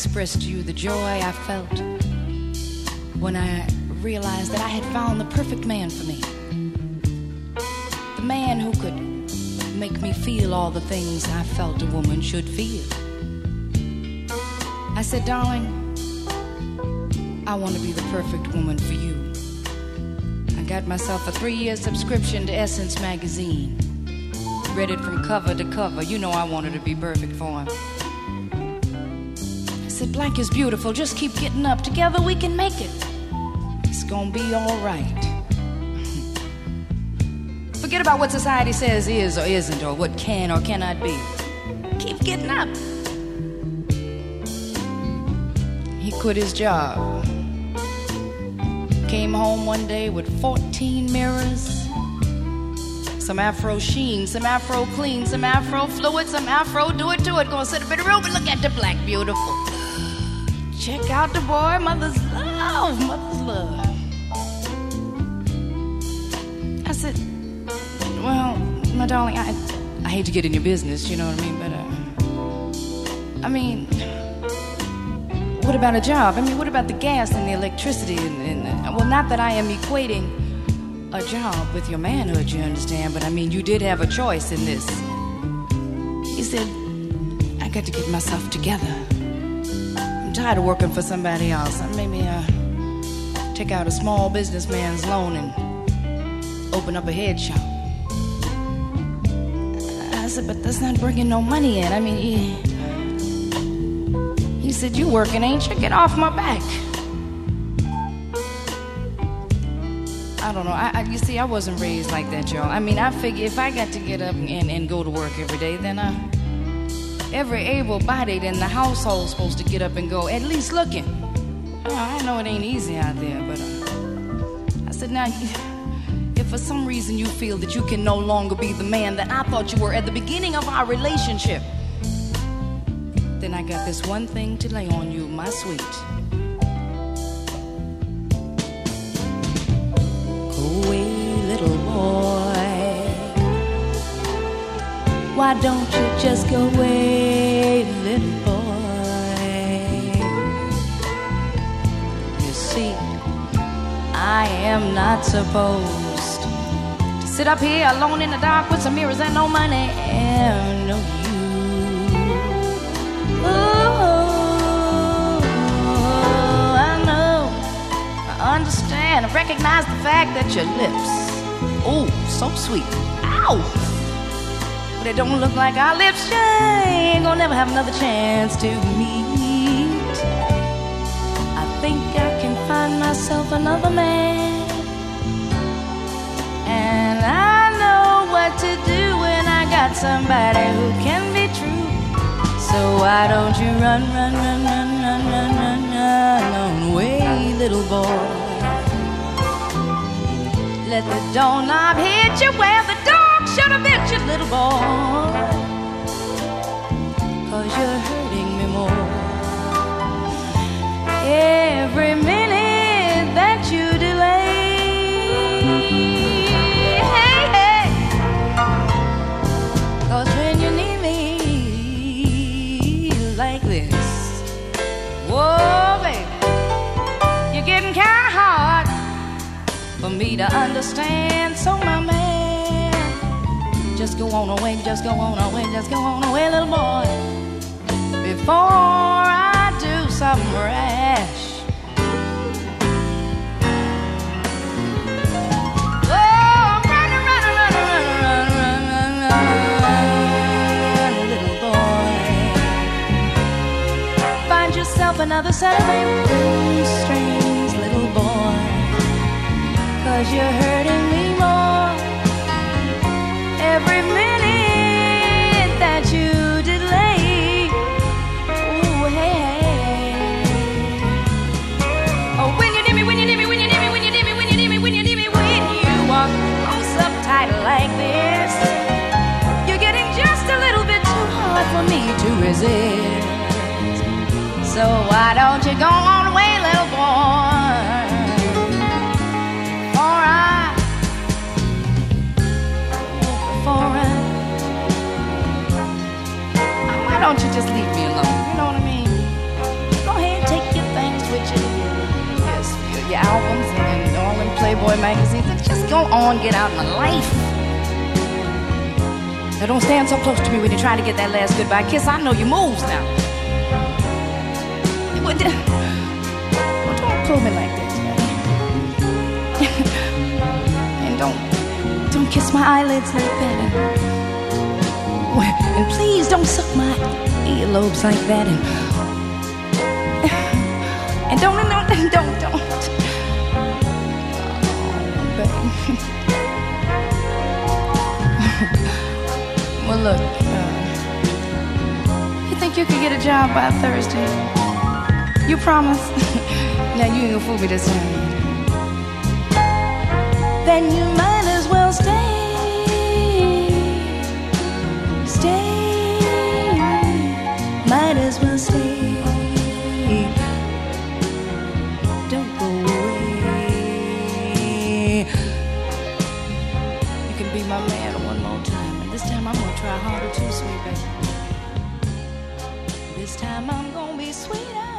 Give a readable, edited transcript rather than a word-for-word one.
express to you the joy I felt when I realized that I had found the perfect man for me. The man who could make me feel all the things I felt a woman should feel. I said, darling, I want to be the perfect woman for you. I got myself a 3-year subscription to Essence magazine. Read it from cover to cover. You know I wanted to be perfect for him. I said, black is beautiful. Just keep getting up. Together we can make it. It's gonna be all right. Forget about what society says is or isn't, or what can or cannot be. Keep getting up. He quit his job. Came home one day with 14 mirrors, some Afro sheen, some Afro clean, some Afro fluid, some Afro do it to it. Gonna sit up in the room and look at the black beautiful. Check out the boy, mother's love, mother's love. I said, well, my darling, I hate to get in your business, you know what I mean, but what about a job? I mean, what about the gas and the electricity well, not that I am equating a job with your manhood, you understand, but I mean, you did have a choice in this. He said, I got to get myself together. I'm tired of working for somebody else. Maybe take out a small businessman's loan and open up a head shop. I said, but that's not bringing no money in. I mean, he said, you working, ain't you? Get off my back. I don't know. You see, I wasn't raised like that, y'all. I mean, I figure if I got to get up and go to work every day, then every able-bodied in the household's supposed to get up and go, at least looking. I know it ain't easy out there, but I said, now, if for some reason you feel that you can no longer be the man that I thought you were at the beginning of our relationship, then I got this one thing to lay on you, my sweet. Why don't you just go away, little boy? You see, I am not supposed to sit up here alone in the dark with some mirrors and no money and no you. Oh, I know, I understand, I recognize the fact that your lips, oh, so sweet, ow! It don't look like our lips ain't gonna never have another chance to meet. I think I can find myself another man, and I know what to do when I got somebody who can be true. So why don't you run, run, run, run, run, run, run, run away, little boy. Let the doorknob hit you where the door should have bit you, little boy, 'cause you're hurting me more every minute that you delay. Hey, hey, 'cause when you need me like this, whoa, baby, you're getting kinda hard for me to understand. So my man, just go on away, just go on away, just go on away, little boy, before I do something rash. Oh, run, run, run, run, run, run, run, run, little boy. Find yourself another set of strings, little boy, 'cause you're hurting me more every minute that you delay. Ooh, hey, hey. Oh, when you need me, when you need me, when you need me, when you need me, when you need me, when you need me, when you walk close up tight like this, you're getting just a little bit too hard for me to resist. So why don't you go on away, little boy? Why don't you just leave me alone? You know what I mean? Playboy magazines. Just go on, get out in my life. Now don't stand so close to me when you try to get that last goodbye kiss. I know your moves now. Well, don't pull me like that, and don't kiss my eyelids like that. And please don't suck my earlobes like that. And don't. Oh, baby. Well, look, you think you could get a job by Thursday? You promise? Now, you ain't gonna fool me this time. Then you might as well stay. Might as well stay. Don't go away. You can be my man one more time, and this time I'm gonna try harder too, sweet baby. This time I'm gonna be sweeter.